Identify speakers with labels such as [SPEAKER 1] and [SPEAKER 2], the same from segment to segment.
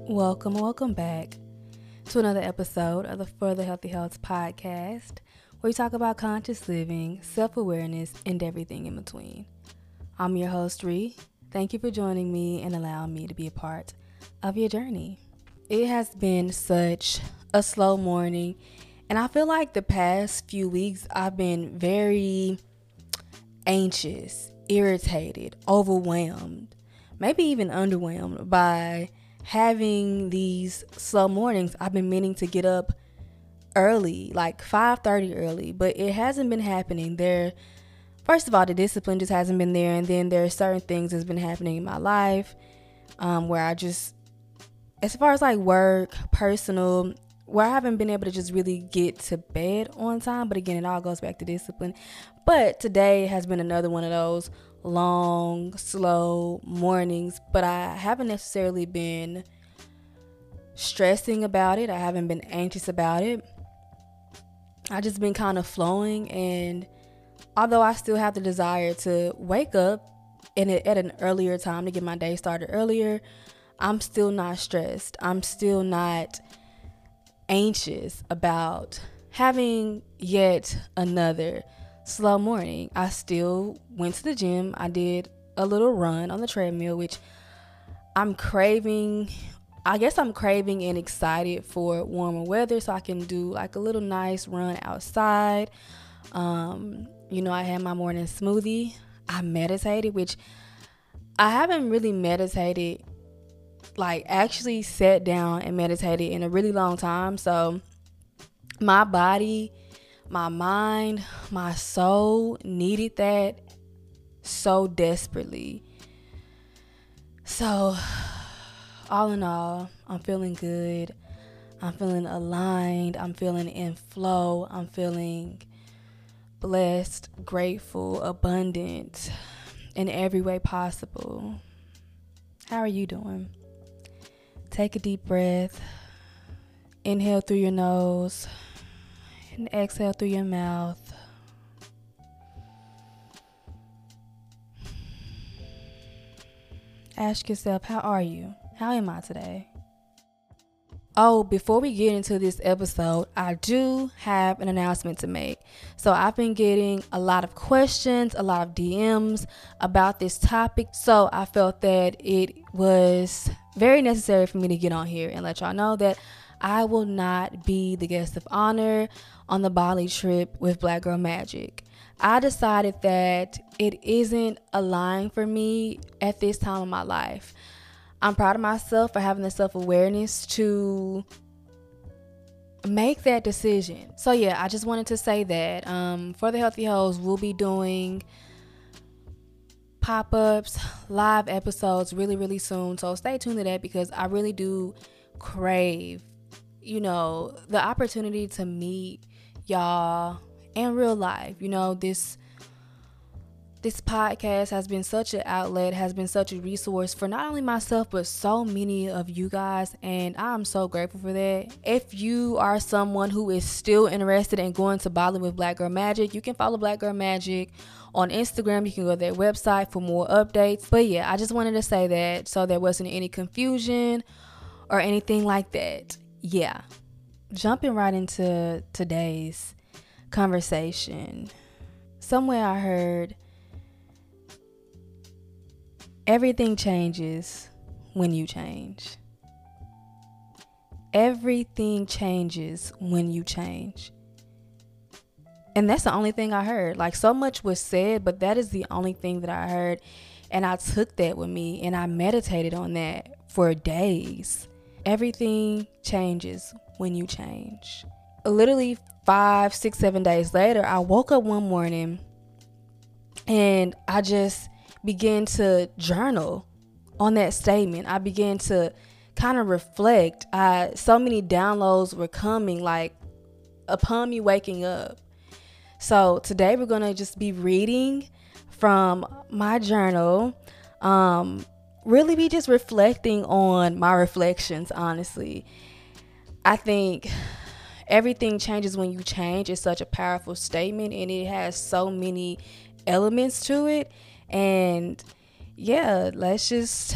[SPEAKER 1] Welcome back to another episode of the For the Healthy Health podcast, where we talk about conscious living, self-awareness, and everything in between. I'm your host, Ree. Thank you for joining me and allowing me to be a part of your journey. It has been such a slow morning, and I feel like the past few weeks I've been very anxious, irritated, overwhelmed, maybe even underwhelmed by having these slow mornings. I've been meaning to get up early, like 5:30 early, but it hasn't been happening. First of all, the discipline just hasn't been there, and then there are certain things that's been happening in my life where I just, as far as like work, personal, where I haven't been able to just really get to bed on time. But again, it all goes back to discipline. But today has been another one of those long, slow mornings, but I haven't necessarily been stressing about it. I haven't been anxious about it. I just been kind of flowing, and although I still have the desire to wake up at an earlier time to get my day started earlier, I'm still not stressed. I'm still not anxious about having yet another slow morning. I still went to the gym. I did a little run on the treadmill, which I'm craving. I guess I'm craving and excited for warmer weather so I can do like a little nice run outside. I had my morning smoothie. I meditated, which I haven't really meditated, like actually sat down and meditated in a really long time. So my body, my mind, my soul needed that so desperately. So all in all, I'm feeling good. I'm feeling aligned. I'm feeling in flow. I'm feeling blessed, grateful, abundant in every way possible. How are you doing? Take a deep breath. Inhale through your nose and exhale through your mouth. Ask yourself, how are you? How am I today? Oh, before we get into this episode, I do have an announcement to make. So I've been getting a lot of questions, a lot of DMs about this topic. So I felt that it was very necessary for me to get on here and let y'all know that I will not be the guest of honor on the Bali trip with Black Girl Magic. I decided that it isn't aligned for me at this time of my life. I'm proud of myself for having the self-awareness to make that decision. So yeah, I just wanted to say that For the Healthy Hoes, we'll be doing pop-ups, live episodes really, really soon. So stay tuned to that because I really do crave, the opportunity to meet y'all in real life. This podcast has been such an outlet, has been such a resource for not only myself, but so many of you guys. And I'm so grateful for that. If you are someone who is still interested in going to Bali with Black Girl Magic, you can follow Black Girl Magic on Instagram. You can go to their website for more updates. But yeah, I just wanted to say that so there wasn't any confusion or anything like that. Yeah. Jumping right into today's conversation. Somewhere I heard, everything changes when you change. Everything changes when you change. And that's the only thing I heard. Like, so much was said, but that is the only thing that I heard. And I took that with me and I meditated on that for days. Everything changes when you change. Literally 5, 6, 7 days later, I woke up one morning and I just began to journal on that statement. I began to kind of reflect. So many downloads were coming like upon me waking up. So today we're going to just be reading from my journal. Really be just reflecting on my reflections, honestly. I think everything changes when you change is such a powerful statement, and it has so many elements to it. And yeah, let's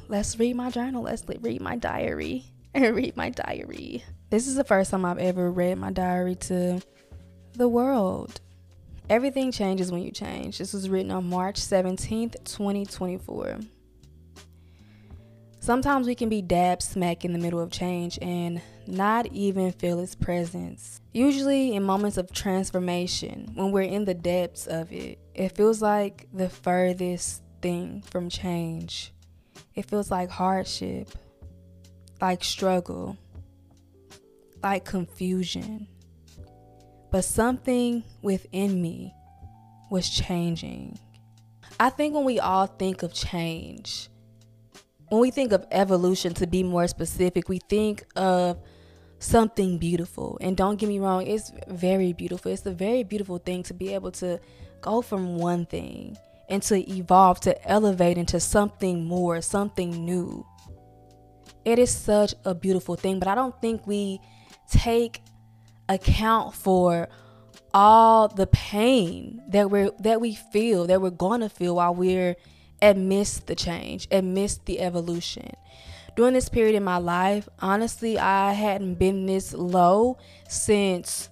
[SPEAKER 1] let's read my journal. Let's read my diary and read my diary. This is the first time I've ever read my diary to the world. Everything changes when you change. This was written on March 17th, 2024. Sometimes we can be dab smack in the middle of change and not even feel its presence. Usually in moments of transformation, when we're in the depths of it, it feels like the furthest thing from change. It feels like hardship, like struggle, like confusion. But something within me was changing. I think when we all think of change, when we think of evolution, to be more specific, we think of something beautiful. And don't get me wrong, it's very beautiful. It's a very beautiful thing to be able to go from one thing and to evolve, to elevate into something more, something new. It is such a beautiful thing, but I don't think we take account for all the pain that we feel, that we're going to feel while we're amidst the change, amidst the evolution. During this period in my life, honestly, I hadn't been this low since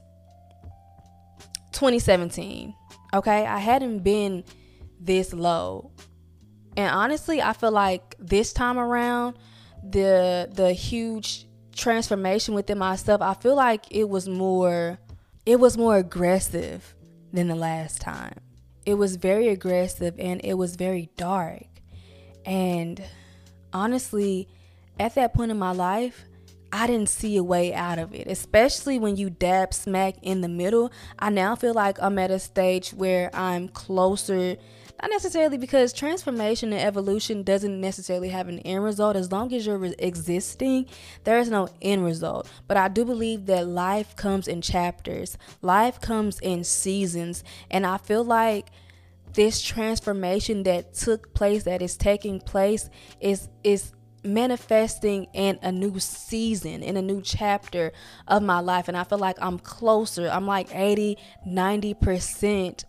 [SPEAKER 1] 2017. Okay, I hadn't been this low, and honestly, I feel like this time around, the huge transformation within myself, I feel like it was more aggressive than the last time. It was very aggressive and it was very dark. And honestly, at that point in my life, I didn't see a way out of it, especially when you dab smack in the middle. I now feel like I'm at a stage where I'm closer, not necessarily because transformation and evolution doesn't necessarily have an end result. As long as you're existing, there is no end result. But I do believe that life comes in chapters. Life comes in seasons. And I feel like this transformation that took place, that is taking place, is manifesting in a new season, in a new chapter of my life. And I feel like I'm closer. I'm like 80-90%,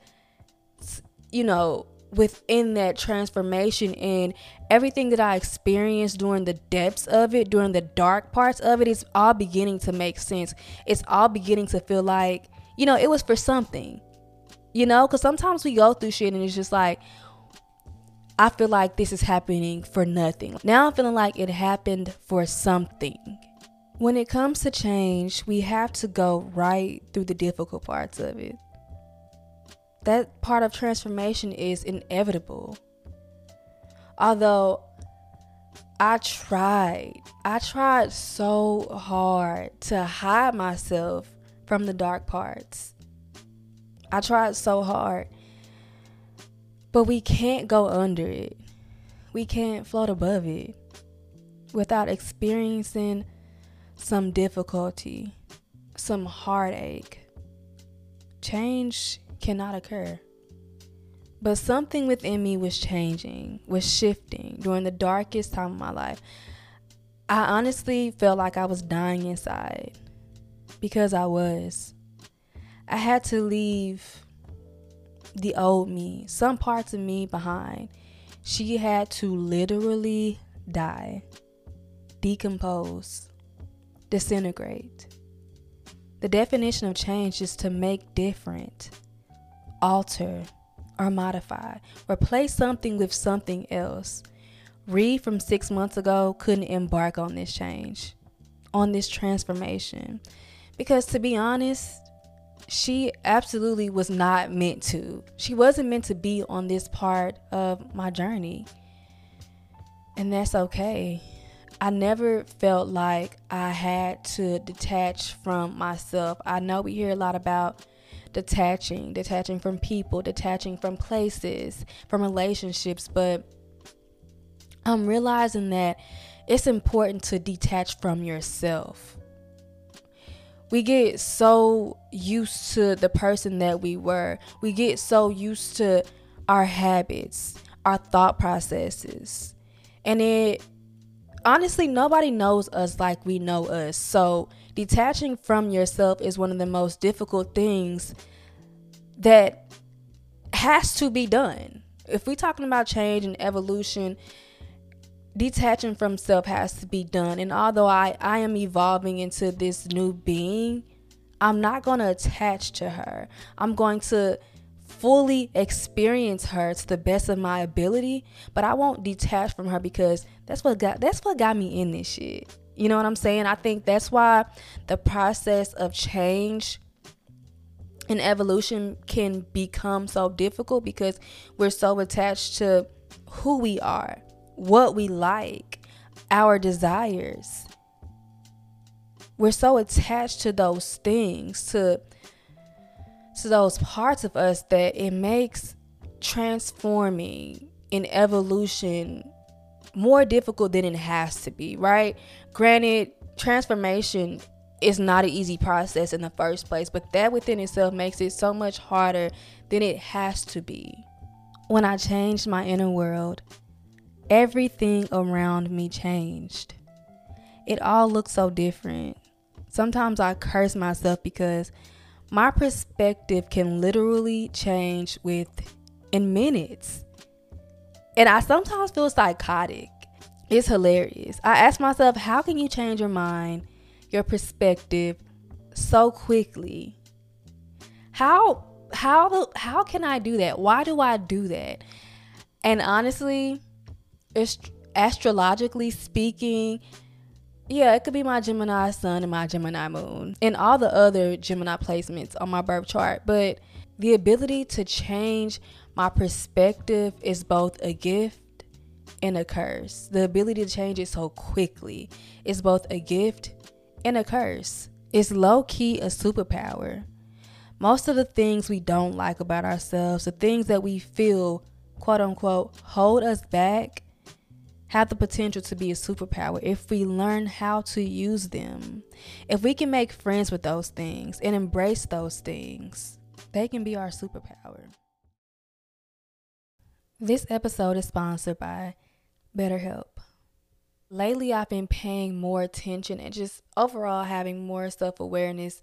[SPEAKER 1] within that transformation, and everything that I experienced during the depths of it, during the dark parts of it, is all beginning to make sense. It's all beginning to feel like, it was for something, because sometimes we go through shit and it's just like, I feel like this is happening for nothing. Now I'm feeling like it happened for something. When it comes to change, we have to go right through the difficult parts of it. That part of transformation is inevitable. Although I tried so hard to hide myself from the dark parts. I tried so hard. But we can't go under it. We can't float above it without experiencing some difficulty, some heartache. Change cannot occur. But something within me was changing, was shifting during the darkest time of my life. I honestly felt like I was dying inside, because I was. I had to leave the old me, some parts of me behind. She had to literally die, decompose, disintegrate. The definition of change is to make different, alter, or modify. Replace something with something else. Reed from 6 months ago couldn't embark on this change, on this transformation, because to be honest, she absolutely was not meant to. She wasn't meant to be on this part of my journey. And that's okay. I never felt like I had to detach from myself. I know we hear a lot about detaching from people, detaching from places, from relationships, but I'm realizing that it's important to detach from yourself. We get so used to the person that we were. We get so used to our habits, our thought processes. And honestly, nobody knows us like we know us. So detaching from yourself is one of the most difficult things that has to be done. If we're talking about change and evolution, detaching from self has to be done. And although I am evolving into this new being, I'm not going to attach to her. I'm going to fully experience her to the best of my ability, but I won't detach from her, because that's what got me in this shit. You know what I'm saying? I think that's why the process of change and evolution can become so difficult, because we're so attached to who we are, what we like, our desires. We're so attached to those things, to those parts of us, that it makes transforming in evolution more difficult than it has to be, right? Granted, transformation is not an easy process in the first place, but that within itself makes it so much harder than it has to be. When I changed my inner world, everything around me changed. It all looked so different. Sometimes I curse myself because my perspective can literally change in minutes. And I sometimes feel psychotic. It's hilarious. I ask myself, how can you change your mind, your perspective so quickly? How can I do that? Why do I do that? And honestly, it's astrologically speaking, yeah, it could be my Gemini sun and my Gemini moon and all the other Gemini placements on my birth chart. But the ability to change my perspective is both a gift and a curse. The ability to change it so quickly is both a gift and a curse. It's low-key a superpower. Most of the things we don't like about ourselves, the things that we feel, quote unquote, hold us back, have the potential to be a superpower if we learn how to use them. If we can make friends with those things and embrace those things, they can be our superpower. This episode is sponsored by BetterHelp. Lately, I've been paying more attention and just overall having more self-awareness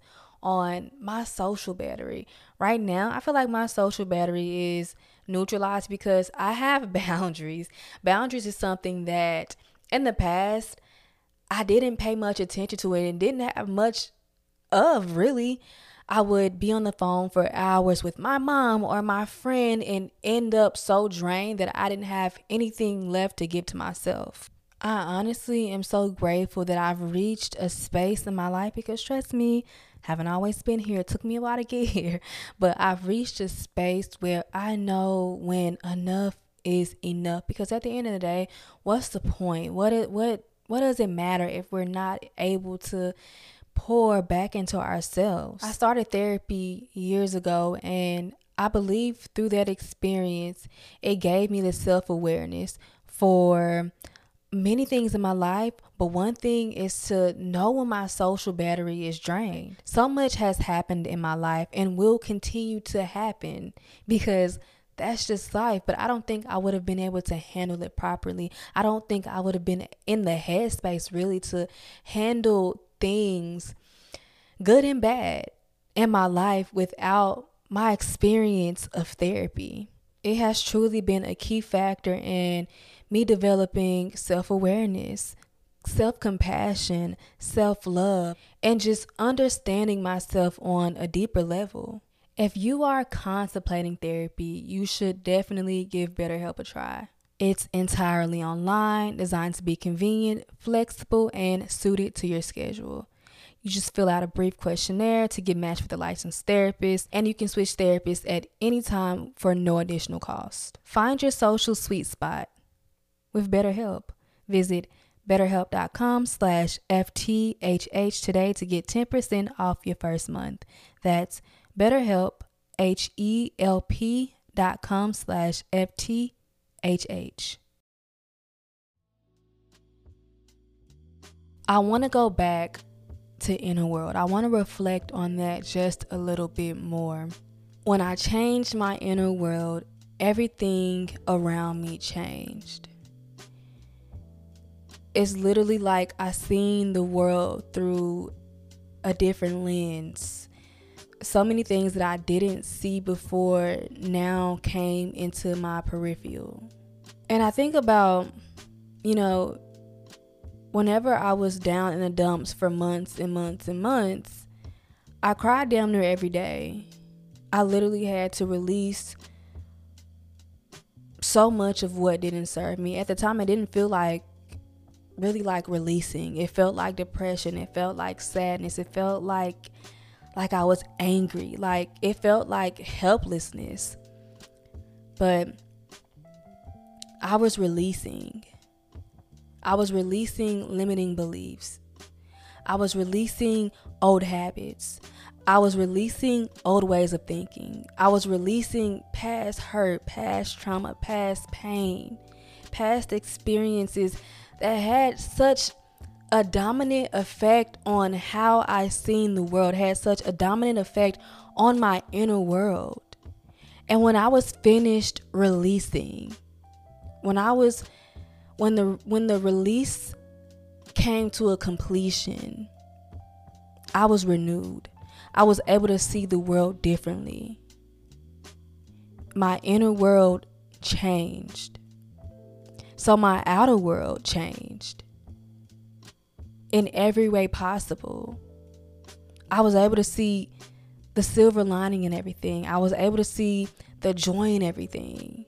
[SPEAKER 1] on my social battery. Right now, I feel like my social battery is neutralized because I have boundaries. Boundaries is something that in the past I didn't pay much attention to it and didn't have much of, really. I would be on the phone for hours with my mom or my friend and end up so drained that I didn't have anything left to give to myself. I honestly am so grateful that I've reached a space in my life, because trust me, haven't always been here. It took me a while to get here, but I've reached a space where I know when enough is enough, because at the end of the day, what's the point? What does it matter if we're not able to pour back into ourselves? I started therapy years ago, and I believe through that experience, it gave me the self-awareness for many things in my life, but one thing is to know when my social battery is drained. So much has happened in my life and will continue to happen, because that's just life. But I don't think I would have been able to handle it properly. I don't think I would have been in the headspace really to handle things, good and bad, in my life without my experience of therapy. It has truly been a key factor in me developing self-awareness, self-compassion, self-love, and just understanding myself on a deeper level. If you are contemplating therapy, you should definitely give BetterHelp a try. It's entirely online, designed to be convenient, flexible, and suited to your schedule. You just fill out a brief questionnaire to get matched with a licensed therapist, and you can switch therapists at any time for no additional cost. Find your social sweet spot with BetterHelp. Visit betterhelp.com/FTHH today to get 10% off your first month. That's BetterHelp, HELP.com/FTHH. I want to go back to inner world. I want to reflect on that just a little bit more. When I changed my inner world, everything around me changed. It's literally like I seen the world through a different lens. So many things that I didn't see before now came into my peripheral. And I think about you know, whenever I was down in the dumps for months and months and months, I cried damn near every day. I literally had to release so much of what didn't serve me. At the time, it didn't feel really like releasing. It felt like depression. It felt like sadness. It felt like I was angry. Like, it felt like helplessness. But I was releasing. I was releasing limiting beliefs. I was releasing old habits. I was releasing old ways of thinking. I was releasing past hurt, past trauma, past pain, past experiences that had such a dominant effect on how I seen the world, had such a dominant effect on my inner world. And when I was finished releasing, when the release came to a completion, I was renewed. I was able to see the world differently. My inner world changed. So my outer world changed. In every way possible. I was able to see the silver lining in everything. I was able to see the joy in everything.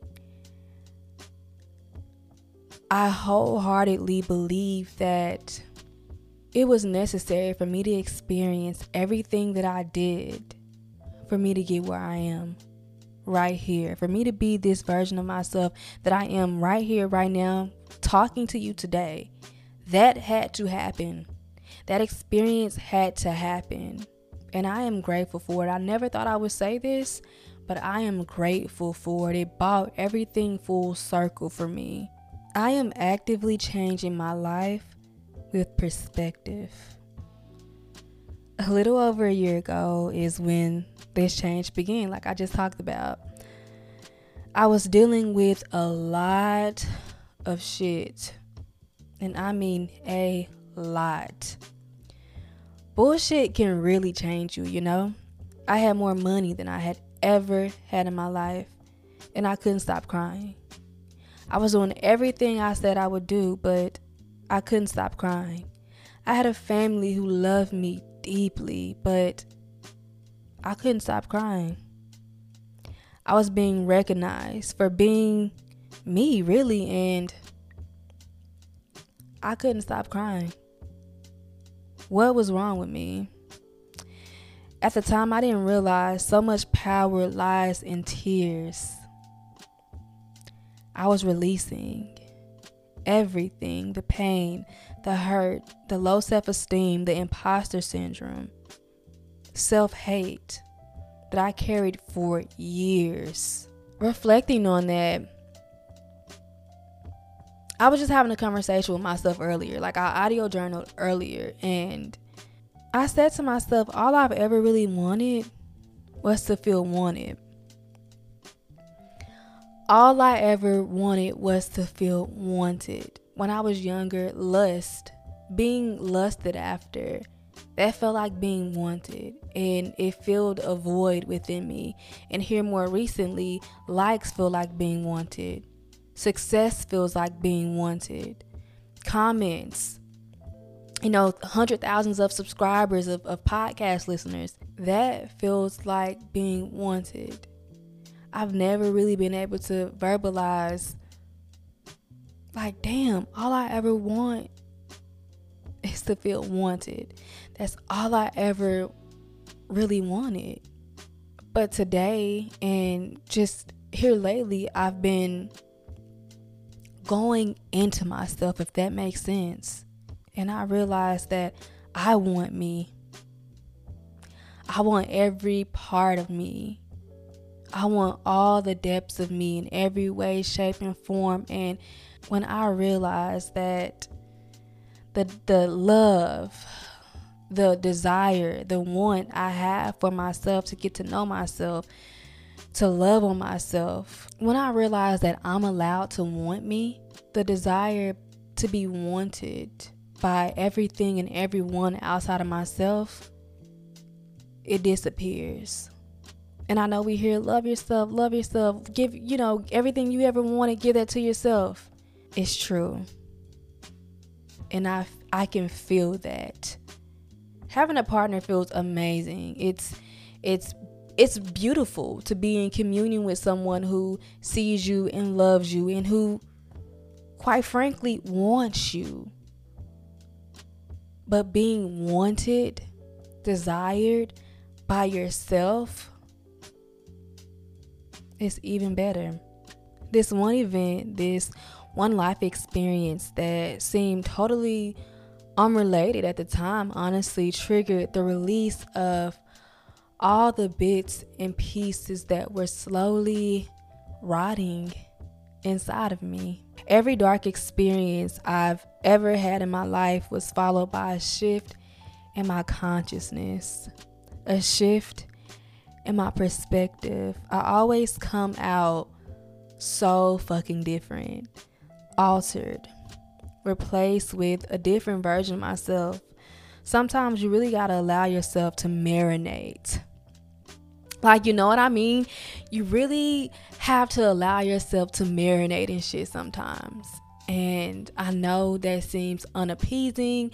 [SPEAKER 1] I wholeheartedly believe that it was necessary for me to experience everything that I did for me to get where I am right here, for me to be this version of myself that I am right here, right now, talking to you today. That had to happen. That experience had to happen. And I am grateful for it. I never thought I would say this, but I am grateful for it. It brought everything full circle for me. I am actively changing my life with perspective. A little over a year ago is when this change began, like I just talked about. I was dealing with a lot of shit. And I mean a lot. Bullshit can really change you, you know? I had more money than I had ever had in my life. And I couldn't stop crying. I was doing everything I said I would do, but I couldn't stop crying. I had a family who loved me deeply, but I couldn't stop crying. I was being recognized for being me, really, and I couldn't stop crying. What was wrong with me? At the time, I didn't realize so much power lies in tears. I was releasing everything, the pain, the hurt, the low self-esteem, the imposter syndrome, self-hate that I carried for years. Reflecting on that, I was just having a conversation with myself earlier, like I audio journaled earlier, and I said to myself, all I've ever really wanted was to feel wanted. All I ever wanted was to feel wanted. When I was younger, being lusted after, that felt like being wanted, and it filled a void within me. And here more recently, likes feel like being wanted. Success feels like being wanted. Comments, 100,000s of subscribers, of podcast listeners, that feels like being wanted. I've never really been able to verbalize, like, damn, all I ever want is to feel wanted. That's all I ever really wanted. But today, and just here lately, I've been going into myself, if that makes sense. And I realized that I want me. I want every part of me. I want all the depths of me in every way, shape, and form. And when I realized that the love, the desire, the want I have for myself to get to know myself, to love on myself, when I realized that I'm allowed to want me, the desire to be wanted by everything and everyone outside of myself, it disappears. And I know we hear, love yourself, give, everything you ever wanted, give that to yourself. It's true. And I can feel that. Having a partner feels amazing. It's beautiful to be in communion with someone who sees you and loves you and who, quite frankly, wants you. But being wanted, desired by yourself is even better. This one event, this one life experience that seemed totally unrelated at the time, honestly triggered the release of all the bits and pieces that were slowly rotting inside of me. Every dark experience I've ever had in my life was followed by a shift in my consciousness, a shift in my perspective. I always come out so fucking different, altered, replaced with a different version of myself. Sometimes you really gotta allow yourself to marinate. Like, you know what I mean? You really have to allow yourself to marinate in shit sometimes. And I know that seems unappeasing,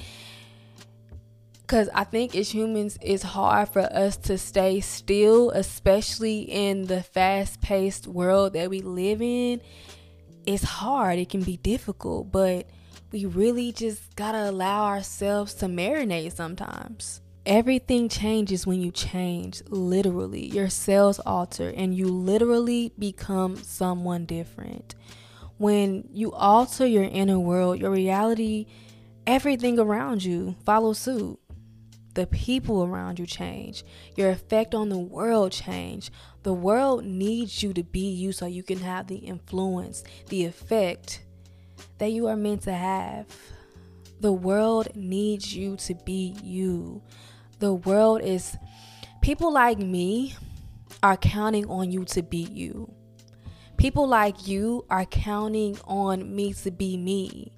[SPEAKER 1] because I think as humans, it's hard for us to stay still, especially in the fast-paced world that we live in. It's hard. It can be difficult, but we really just gotta allow ourselves to marinate sometimes. Everything changes when you change, literally. Your cells alter and you literally become someone different. When you alter your inner world, your reality, everything around you follows suit. The people around you change. Your effect on the world change. The world needs you to be you so you can have the influence, the effect that you are meant to have. The world needs you to be you. The world is, people like me are counting on you to be you. People like you are counting on me to be me.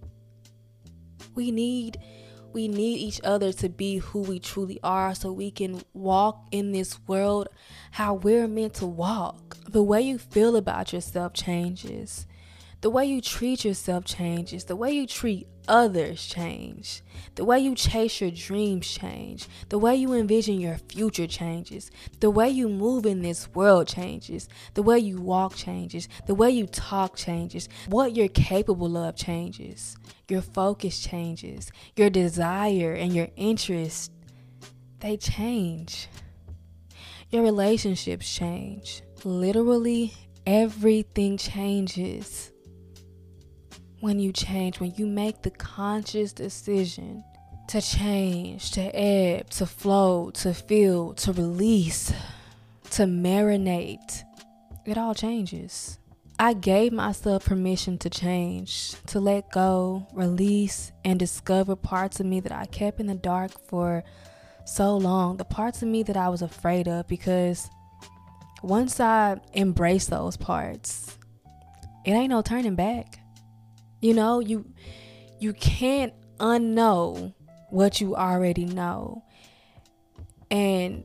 [SPEAKER 1] We need each other to be who we truly are so we can walk in this world how we're meant to walk. The way you feel about yourself changes. The way you treat yourself changes. The way you treat others change. The way you chase your dreams change. The way you envision your future changes. The way you move in this world changes. The way you walk changes. The way you talk changes. What you're capable of changes. Your focus changes. Your desire and your interest, they change. Your relationships change. Literally, everything changes. When you change, when you make the conscious decision to change, to ebb, to flow, to feel, to release, to marinate, it all changes. I gave myself permission to change, to let go, release, and discover parts of me that I kept in the dark for so long. The parts of me that I was afraid of, because once I embrace those parts, it ain't no turning back. You know, you can't unknow what you already know. And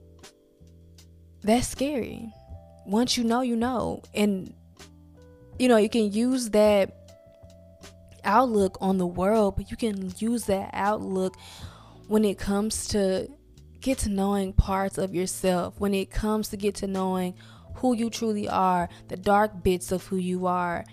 [SPEAKER 1] that's scary. Once you know, you know. And, you know, you can use that outlook on the world, but you can use that outlook when it comes to get to knowing parts of yourself, when it comes to get to knowing who you truly are, the dark bits of who you are.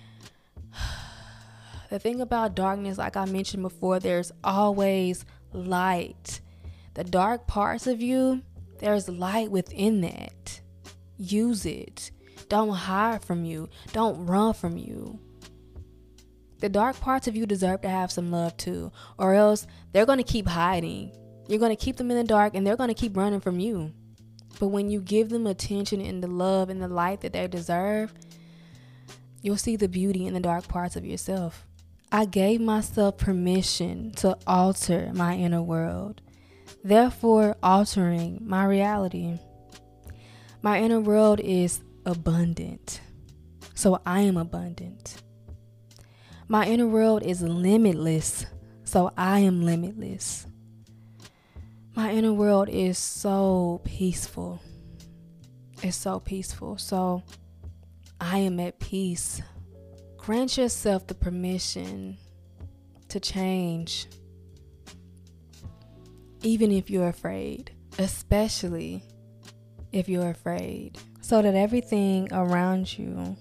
[SPEAKER 1] The thing about darkness, like I mentioned before, there's always light. The dark parts of you, there's light within that. Use it. Don't hide from you. Don't run from you. The dark parts of you deserve to have some love too, or else they're going to keep hiding. You're going to keep them in the dark and they're going to keep running from you. But when you give them attention and the love and the light that they deserve, you'll see the beauty in the dark parts of yourself. I gave myself permission to alter my inner world, therefore altering my reality. My inner world is abundant, so I am abundant. My inner world is limitless, so I am limitless. My inner world is so peaceful. It's so peaceful, so I am at peace. Grant yourself the permission to change, even if you're afraid, especially if you're afraid, so that everything around you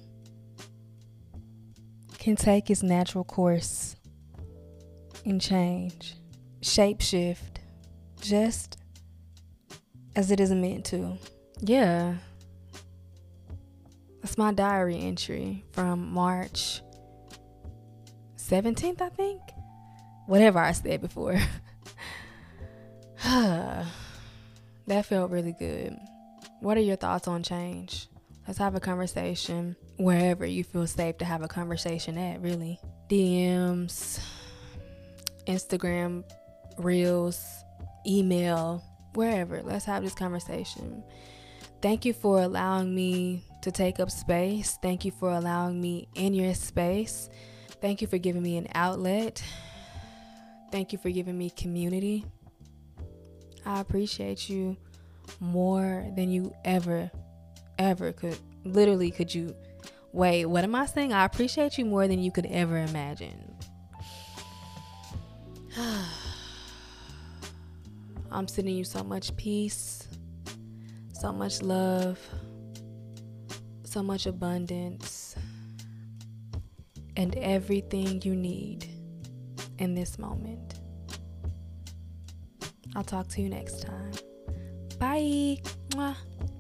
[SPEAKER 1] can take its natural course and change, shapeshift, just as it is meant to. Yeah. That's my diary entry from March 17th, I think. Whatever I said before. That felt really good. What are your thoughts on change? Let's have a conversation wherever you feel safe to have a conversation at, really. DMs, Instagram, Reels, email, wherever. Let's have this conversation. Thank you for allowing me to take up space. Thank you for allowing me in your space. Thank you for giving me an outlet. Thank you for giving me community. I appreciate you more than you ever could. Literally, could you? Wait, what am I saying? I appreciate you more than you could ever imagine. I'm sending you so much peace, so much love, so much abundance, and everything you need in this moment. I'll talk to you next time. Bye. Mwah.